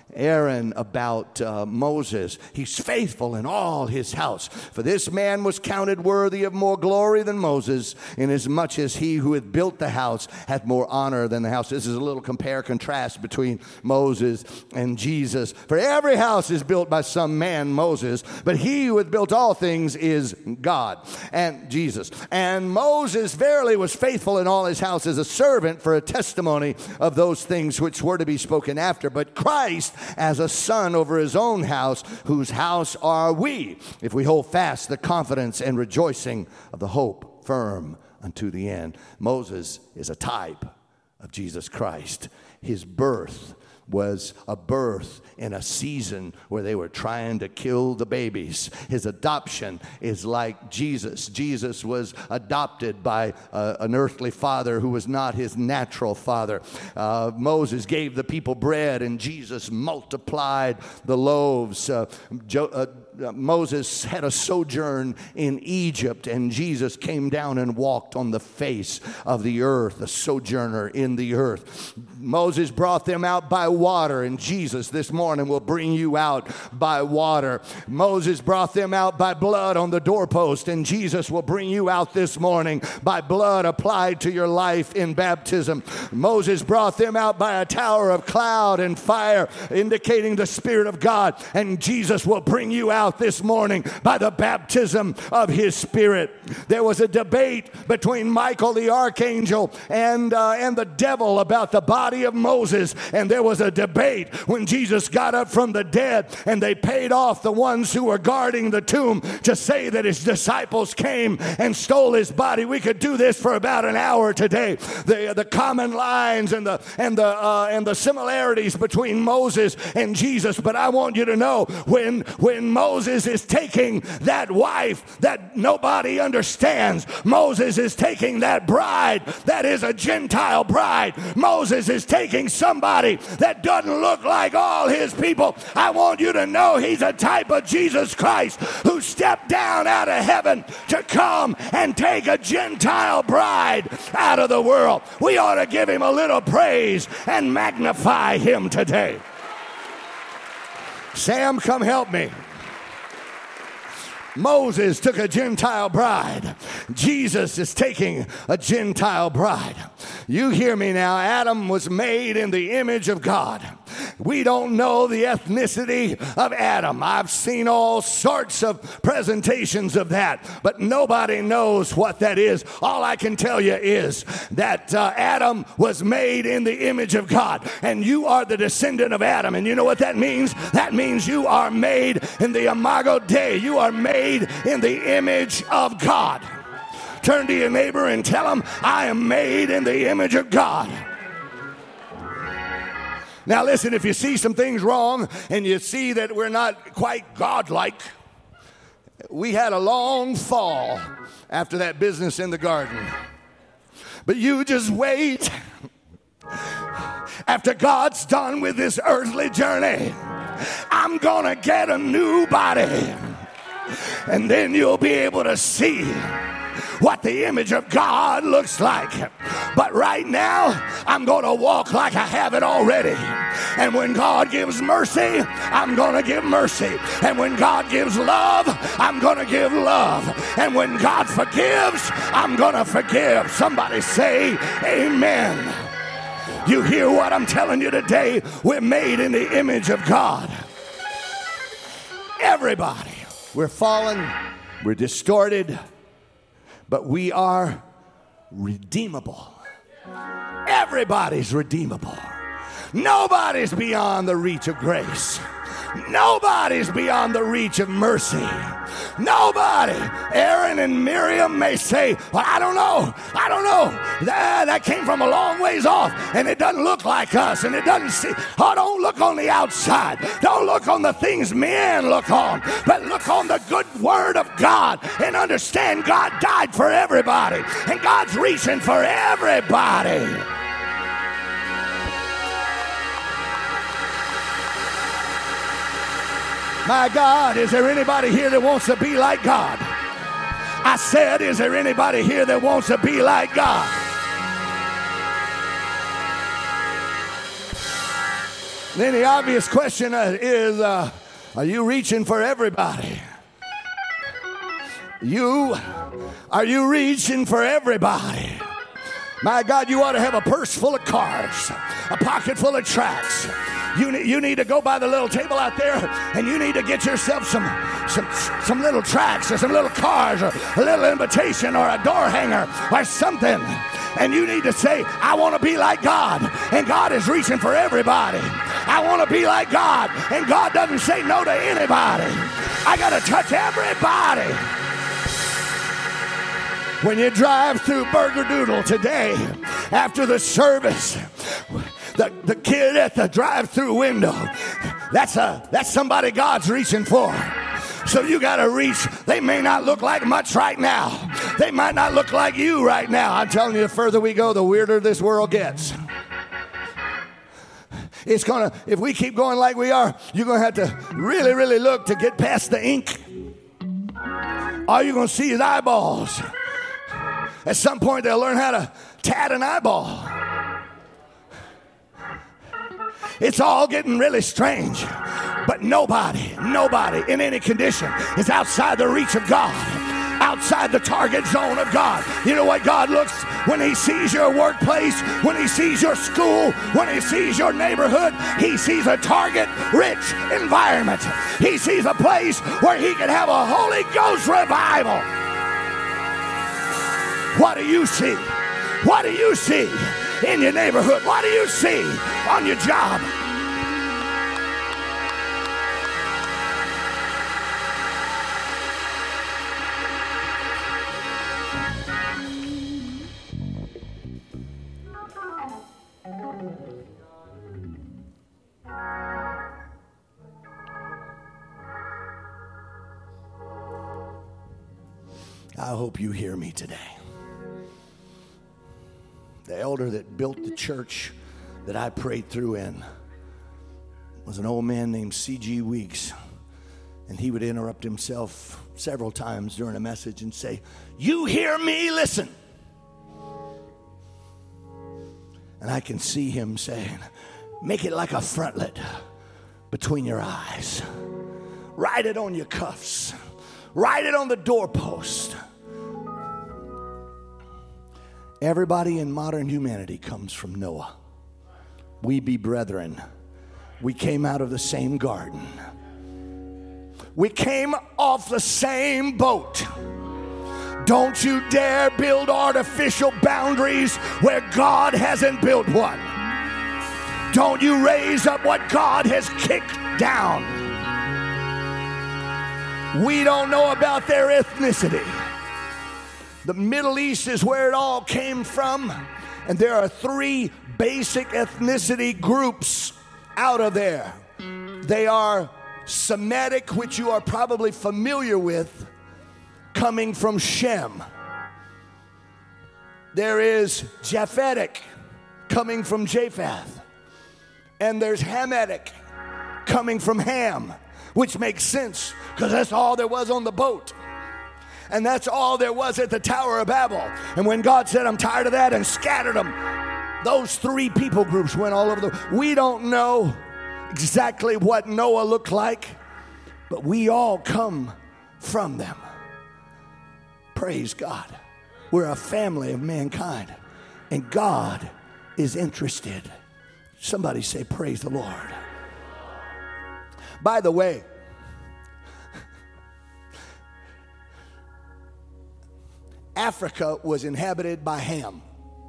Aaron about uh, Moses. He's faithful in all his house. For this man was counted worthy of more glory than Moses, inasmuch as he who had built the house hath more honor than the house. This is a little compare contrast between Moses and Jesus. For every house is built by some man, Moses, but he who hath built all things is God and Jesus. And Moses verily was faithful in all his house as a servant for a testimony of those things which were to be spoken after. But Christ as a son over his own house, whose house are we, if we hold fast the confidence and rejoicing of the hope firm unto the end. Moses is a type of Jesus Christ. His birth was a birth in a season where they were trying to kill the babies. His adoption is like Jesus. Jesus was adopted by uh, an earthly father who was not his natural father. Uh, Moses gave the people bread, and Jesus multiplied the loaves. Uh, jo- uh, Uh, Moses had a sojourn in Egypt, and Jesus came down and walked on the face of the earth, a sojourner in the earth. Moses brought them out by water, and Jesus this morning will bring you out by water. Moses brought them out by blood on the doorpost, and Jesus will bring you out this morning by blood applied to your life in baptism. Moses brought them out by a tower of cloud and fire, indicating the Spirit of God, and Jesus will bring you out this morning by the baptism of his Spirit. There was a debate between Michael the archangel and uh, and the devil about the body of Moses, and there was a debate when Jesus got up from the dead, and they paid off the ones who were guarding the tomb to say that his disciples came and stole his body. We could do this for about an hour today. The the common lines and the and the uh, and the similarities between Moses and Jesus, but I want you to know when when Moses Moses is taking that wife that nobody understands. Moses is taking that bride that is a Gentile bride. Moses is taking somebody that doesn't look like all his people. I want you to know he's a type of Jesus Christ who stepped down out of heaven to come and take a Gentile bride out of the world. We ought to give him a little praise and magnify him today. Sam, come help me. Moses took a Gentile bride. Jesus is taking a Gentile bride. You hear me now. Adam was made in the image of God. We don't know the ethnicity of Adam. I've seen all sorts of presentations of that, but nobody knows what that is. All I can tell you is that uh, Adam was made in the image of God, and you are the descendant of Adam. And you know what that means? That means you are made in the imago Dei. You are made in the image of God. Turn to your neighbor and tell him, I am made in the image of God. Now listen, if you see some things wrong and you see that we're not quite godlike, we had a long fall after that business in the garden. But you just wait. After God's done with this earthly journey, I'm gonna get a new body. And then you'll be able to see what the image of God looks like. But right now, I'm going to walk like I have it already. And when God gives mercy, I'm going to give mercy. And when God gives love, I'm going to give love. And when God forgives, I'm going to forgive. Somebody say amen. You hear what I'm telling you today? We're made in the image of God. Everybody. We're fallen. We're distorted. But we are redeemable. Everybody's redeemable. Nobody's beyond the reach of grace. Nobody's beyond the reach of mercy. Nobody. Aaron and Miriam may say, well, I don't know. I don't know. That, that came from a long ways off, and it doesn't look like us, and it doesn't see. Oh, don't look on the outside. Don't look on the things men look on, but look on the good word of God and understand God died for everybody, and God's reaching for everybody. My God, is there anybody here that wants to be like God? I said, is there anybody here that wants to be like God? Then the obvious question is, uh, are you reaching for everybody? You, are you reaching for everybody? My God, you ought to have a purse full of cards, a pocket full of tracts. You need, you need to go by the little table out there, and you need to get yourself some, some, some little tracts or some little cards or a little invitation or a door hanger or something. And you need to say, I want to be like God, and God is reaching for everybody. I want to be like God, and God doesn't say no to anybody. I got to touch everybody. When you drive through Burger Doodle today, after the service, the, the kid at the drive-through window, that's a that's somebody God's reaching for. So you got to reach. They may not look like much right now. They might not look like you right now. I'm telling you, the further we go, the weirder this world gets. It's gonna, if we keep going like we are, you're gonna have to really, really look to get past the ink. All you're gonna see is eyeballs. At some point, they'll learn how to tat an eyeball. It's all getting really strange. But nobody, nobody in any condition is outside the reach of God, outside the target zone of God. You know what God looks when he sees your workplace, when he sees your school, when he sees your neighborhood? He sees a target-rich environment. He sees a place where he can have a Holy Ghost revival. What do you see? What do you see in your neighborhood? What do you see on your job? I hope you hear me today. The elder that built the church that I prayed through in was an old man named C G Weeks. And he would interrupt himself several times during a message and say, "You hear me? Listen." And I can see him saying, "Make it like a frontlet between your eyes. Write it on your cuffs. Write it on the doorpost." Everybody in modern humanity comes from Noah. We be brethren. We came out of the same garden. We came off the same boat. Don't you dare build artificial boundaries where God hasn't built one. Don't you raise up what God has kicked down. We don't know about their ethnicity. The Middle East is where it all came from, and there are three basic ethnicity groups out of there. They are Semitic, which you are probably familiar with, coming from Shem. There is Japhetic, coming from Japheth. And there's Hamitic, coming from Ham, which makes sense because that's all there was on the boat. And that's all there was at the Tower of Babel. And when God said, I'm tired of that, and scattered them, those three people groups went all over the... We don't know exactly what Noah looked like, but we all come from them. Praise God. We're a family of mankind, and God is interested. Somebody say, praise the Lord. By the way, Africa was inhabited by Ham.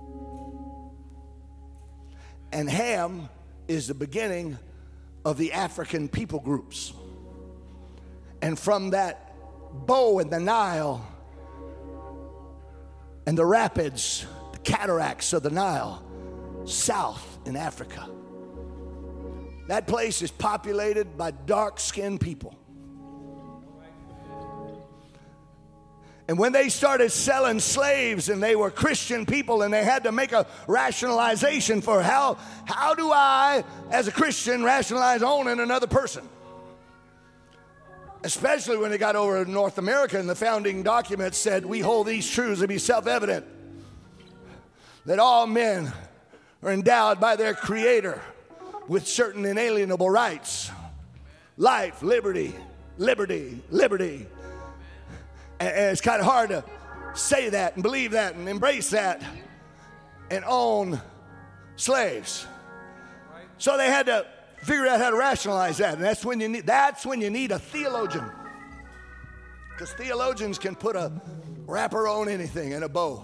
And Ham is the beginning of the African people groups. And from that bow in the Nile and the rapids, the cataracts of the Nile, south in Africa, that place is populated by dark-skinned people. And when they started selling slaves, and they were Christian people, and they had to make a rationalization for how, how do I, as a Christian, rationalize owning another person? Especially when they got over to North America, and the founding documents said, we hold these truths to be self-evident, that all men are endowed by their Creator with certain inalienable rights. Life, liberty, liberty, liberty. And it's kind of hard to say that and believe that and embrace that and own slaves. So they had to figure out how to rationalize that. And that's when you need, that's when you need a theologian. Because theologians can put a wrapper on anything and a bow.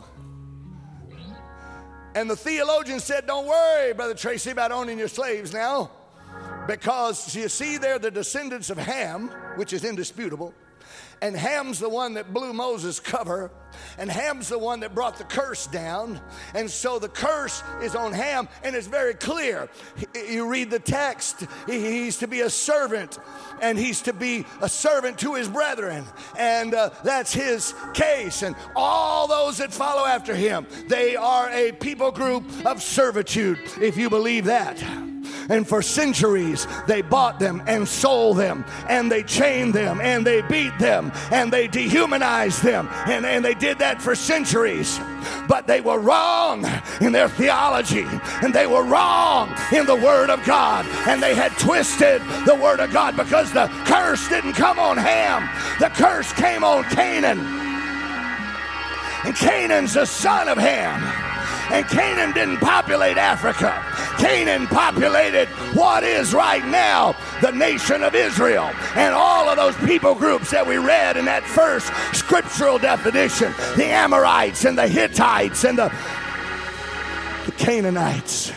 And the theologian said, don't worry, Brother Tracy, about owning your slaves now. Because you see, they're the descendants of Ham, which is indisputable. And Ham's the one that blew Moses' cover. And Ham's the one that brought the curse down. And so the curse is on Ham, and it's very clear. You read the text. He's to be a servant, and he's to be a servant to his brethren. And uh, that's his case. And all those that follow after him, they are a people group of servitude, if you believe that. And for centuries, they bought them and sold them, and they chained them, and they beat them, and they dehumanized them, and, and they did that for centuries. But they were wrong in their theology, and they were wrong in the Word of God, and they had twisted the Word of God, because the curse didn't come on Ham. The curse came on Canaan. And Canaan's the son of Ham. And Canaan didn't populate Africa. Canaan populated what is right now the nation of Israel. And all of those people groups that we read in that first scriptural definition, the Amorites and the Hittites and the, the Canaanites.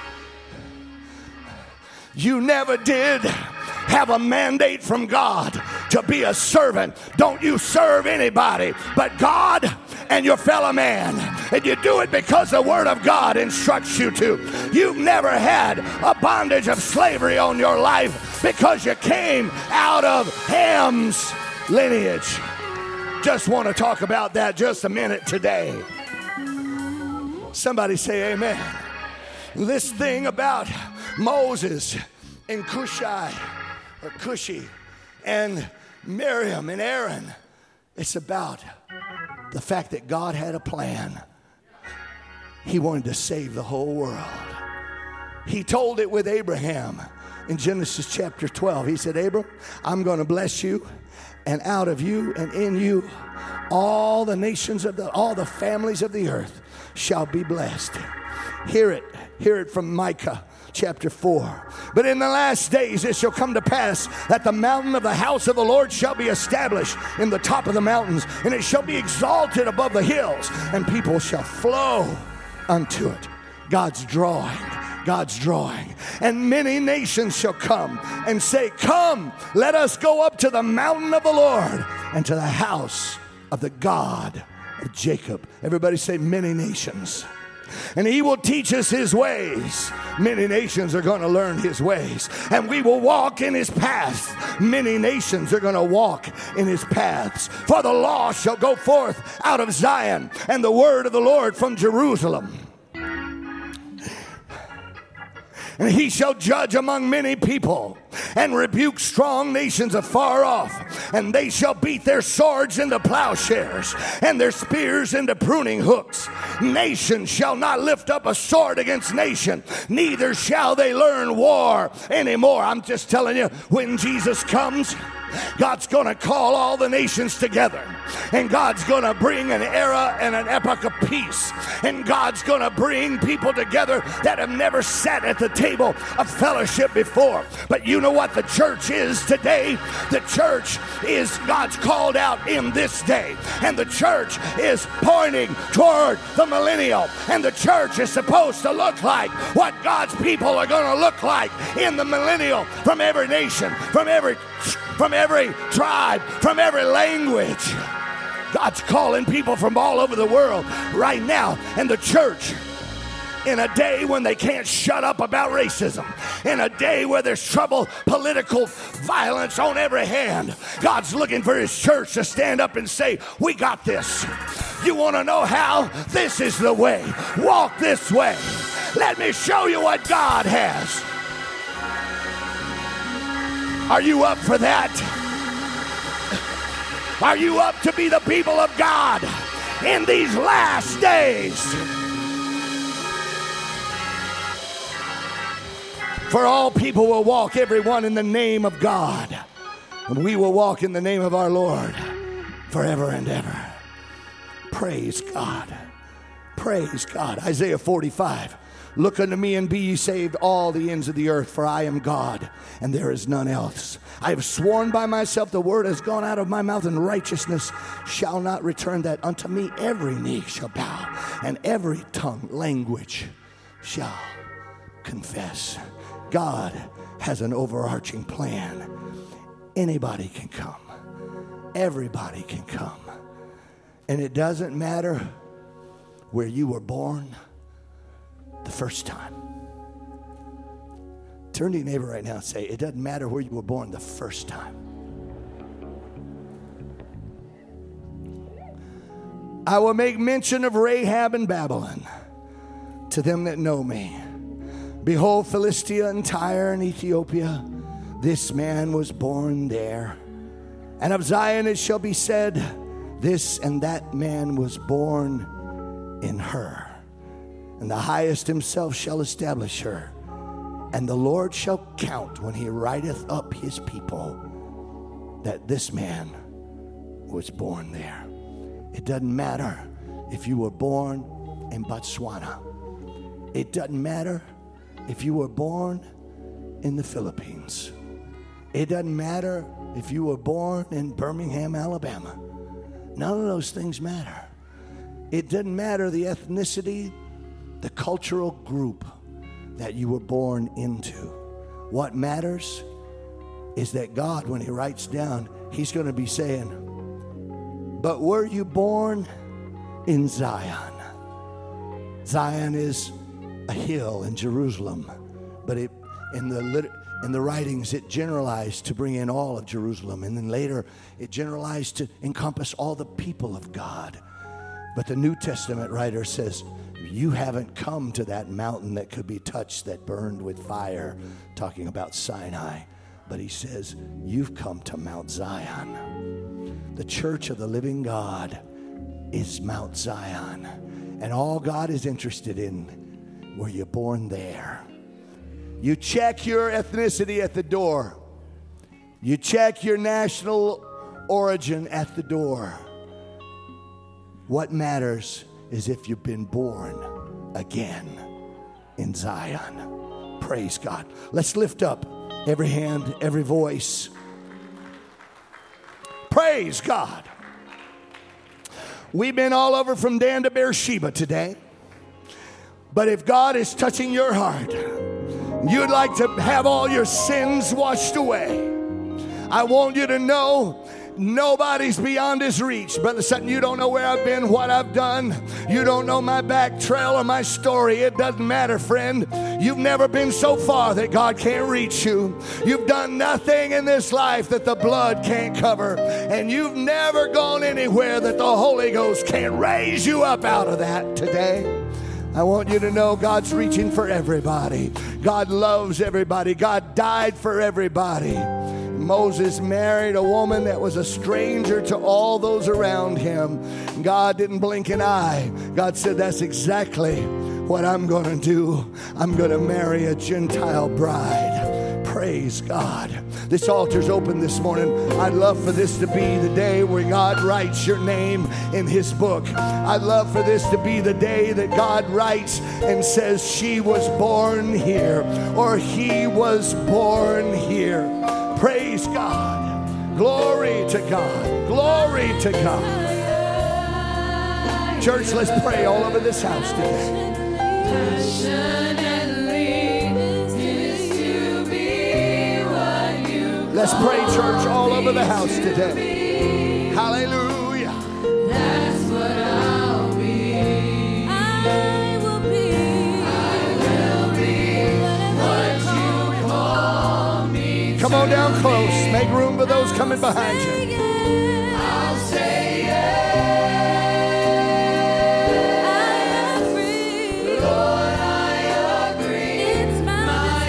You never did have a mandate from God to be a servant. Don't you serve anybody but God and your fellow man. And you do it because the Word of God instructs you to. You've never had a bondage of slavery on your life because you came out of Ham's lineage. Just want to talk about that just a minute today. Somebody say amen. This thing about Moses and Cushi, or Cushi, and Miriam and Aaron, it's about the fact that God had a plan. He wanted to save the whole world. He told it with Abraham in Genesis chapter twelve. He said, Abram, I'm going to bless you, and out of you and in you, all the nations of the, all the families of the earth shall be blessed. Hear it. Hear it from Micah. chapter four. But in the last days it shall come to pass that the mountain of the house of the Lord shall be established in the top of the mountains, and it shall be exalted above the hills, and people shall flow unto it. God's drawing. God's drawing. And many nations shall come and say, come, let us go up to the mountain of the Lord and to the house of the God of Jacob. Everybody say, many nations. And he will teach us his ways. Many nations are going to learn his ways, and we will walk in his paths. Many nations are going to walk in his paths. For the law shall go forth out of Zion, and the word of the Lord from Jerusalem. And he shall judge among many people, and rebuke strong nations afar off. And they shall beat their swords into plowshares, and their spears into pruning hooks. Nation shall not lift up a sword against nation, neither shall they learn war anymore. I'm just telling you, when Jesus comes, God's going to call all the nations together, and God's going to bring an era and an epoch of peace, and God's going to bring people together that have never sat at the table of fellowship before. But you know what the church is today? The church is God's called out in this day, and the church is pointing toward the millennial, and the church is supposed to look like what God's people are going to look like in the millennial, from every nation, from every from every tribe, from every language. God's calling people from all over the world right now. And the church, in a day when they can't shut up about racism, in a day where there's trouble, political violence on every hand, God's looking for his church to stand up and say, we got this. You want to know how? This is the way. Walk this way. Let me show you what God has. Are you up for that? Are you up to be the people of God in these last days? For all people will walk, everyone, in the name of God. And we will walk in the name of our Lord forever and ever. Praise God. Praise God. Isaiah forty-five. Look unto me and be ye saved, all the ends of the earth, for I am God, and there is none else. I have sworn by myself, the word has gone out of my mouth, and righteousness shall not return, that unto me every knee shall bow, and every tongue, language, shall confess. God has an overarching plan. Anybody can come. Everybody can come. And it doesn't matter where you were born the first time. Turn to your neighbor right now and say, it doesn't matter where you were born the first time. I will make mention of Rahab and Babylon to them that know me. Behold, Philistia and Tyre and Ethiopia, this man was born there. And of Zion it shall be said, this and that man was born in her. And the highest himself shall establish her. And the Lord shall count when he writeth up his people that this man was born there. It doesn't matter if you were born in Botswana. It doesn't matter if you were born in the Philippines. It doesn't matter if you were born in Birmingham, Alabama. None of those things matter. It doesn't matter the ethnicity, the cultural group that you were born into. What matters is that God, when he writes down, he's going to be saying, but were you born in Zion? Zion is a hill in Jerusalem, but it in the lit, in the writings it generalized to bring in all of Jerusalem, and then later it generalized to encompass all the people of God. But the New Testament writer says, you haven't come to that mountain that could be touched, that burned with fire, talking about Sinai. But he says, you've come to Mount Zion. The church of the living God is Mount Zion. And all God is interested in, were you born there? You check your ethnicity at the door. You check your national origin at the door. What matters is if you've been born again in Zion. Praise God. Let's lift up every hand, every voice. Praise God. We've been all over from Dan to Beersheba today. But if God is touching your heart, you'd like to have all your sins washed away, I want you to know nobody's beyond his reach. Brother Sutton, you don't know where I've been, what I've done. You don't know my back trail or my story. It doesn't matter, friend. You've never been so far that God can't reach you. You've done nothing in this life that the blood can't cover. And you've never gone anywhere that the Holy Ghost can't raise you up out of that today. I want you to know God's reaching for everybody. God loves everybody. God died for everybody. Moses married a woman that was a stranger to all those around him. God didn't blink an eye. God said, that's exactly what I'm going to do. I'm going to marry a Gentile bride. Praise God. This altar's open this morning. I'd love for this to be the day where God writes your name in his book. I'd love for this to be the day that God writes and says she was born here or he was born here. Praise God. Glory to God. Glory to God. Church, let's pray all over this house today. Let's pray, church, all over the house today. Hallelujah. That's what I'll be. I will be. I will be what you call me. Come on down close. Make room for those coming behind you. I'll say yes. I agree. Lord, I agree. It's my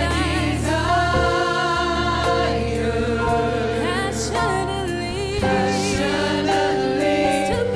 desire. Passionately. Passionately. To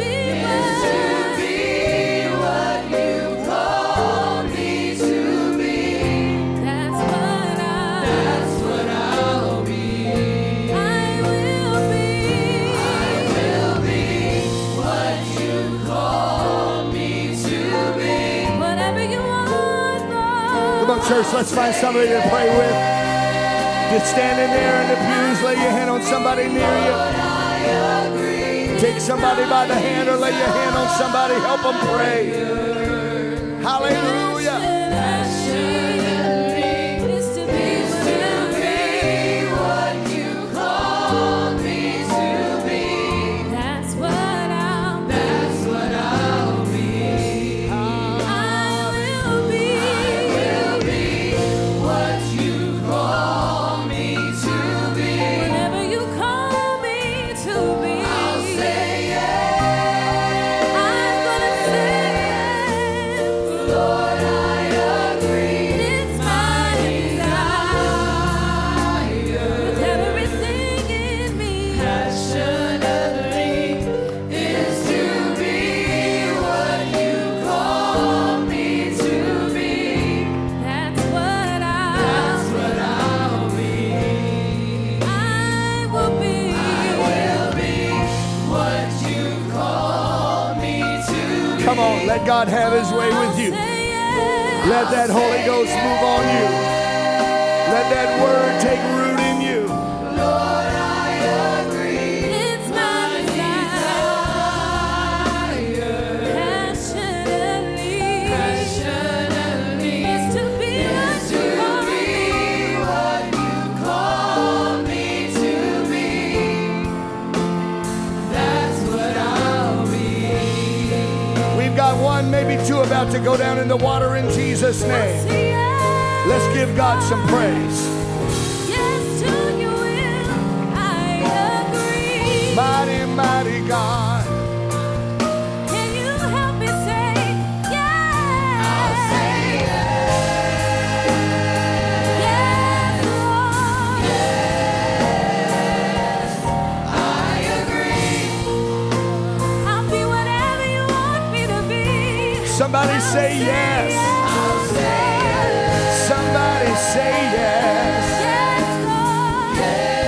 be what you call me to be. That's what I. That's what I'll be. I will be. I will be what you call me to be. Whatever you want, Lord. Come on, church, let's find somebody to pray with. Just standing there in the pews, lay your hand on somebody near you. I agree. Take somebody by the hand or lay your hand on somebody. Help them pray. Hallelujah. Passionately is to be what you call me to be. That's what I'll. That's what I'll be. I will be. I will be what you call me to be. Whatever you call me to be. I'll say yes. I'm gonna say yes. Lord, I agree. It's my desire. With everything in me. Passionately is to be what you call me to be. That's what I'll. That's what I'll be. I will be. I will be what you call me to be. Come on, let God have his way with you. Say yes. Let that Holy Ghost move on you. Let that word take root in you. Lord, I agree. It's my desire. Passionately. Passionately. Is to be what you call me to be. That's what I'll be. We've got one, maybe two about to go down in the water in Jesus' name. Say yes. Let's give God some praise. Yes to your will. I agree. Mighty, mighty God. Can you help me say yes? I'll say yes. Yes, Lord. Yes. I agree. I'll be whatever you want me to be. Somebody say yes. I'll say yes. Somebody say yes. Yes, Lord.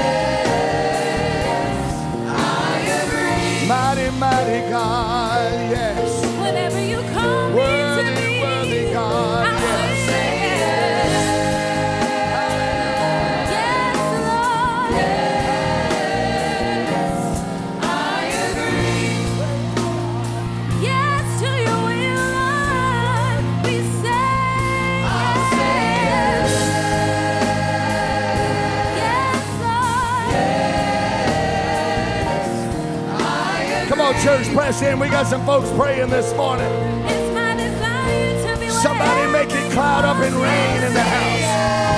Yes. I agree. Mighty, mighty God, yes. Whatever you call me Worthy, to be. worthy God, I'll yes. say yes. church, press in. We got some folks praying this morning. It's my desire to be Somebody make it cloud up and rain in the house.